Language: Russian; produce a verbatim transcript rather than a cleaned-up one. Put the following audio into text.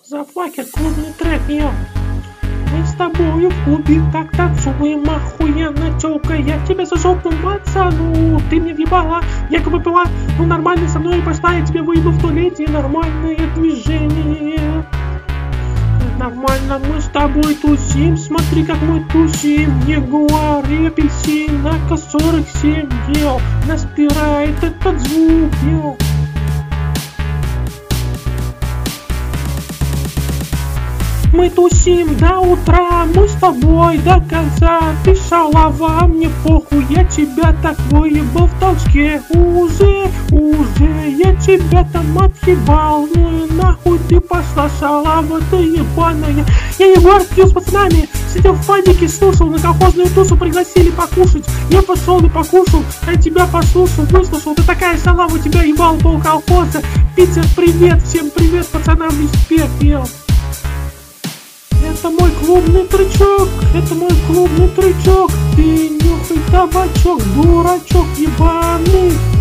Зафакер, клубный трек, ё. Мы с тобою в клубе так танцуем, охуенно, тёлка, я тебя за жопу мацану. Ты мне въебала, якобы пила, ну нормально со мной пошла, я тебя выебу в туалете, нормальное движение. Нормально мы с тобой тусим, смотри как мы тусим. Ягуар и апельсин, на ка сорок семь, ел, наспирает этот звук, ел. Мы тусим до утра, мы с тобой до конца. Ты шалава, мне похуй, я тебя так выебал в толчке. Уже, уже, я тебя там отъебал. Ну и нахуй ты пошла, шалава ты ебаная. Я Егор пью с пацанами, сидел в падике, слушал, на колхозную тусу пригласили покушать. Я пошел и покушал, а тебя послушал, выслушал. Ты такая шалава, тебя ебал пол колхоза. Питер, привет, всем привет, пацанам, респект, ел. Это мой клубный трючок, это мой клубный трючок. Ты нюхай табачок, дурачок ебаный.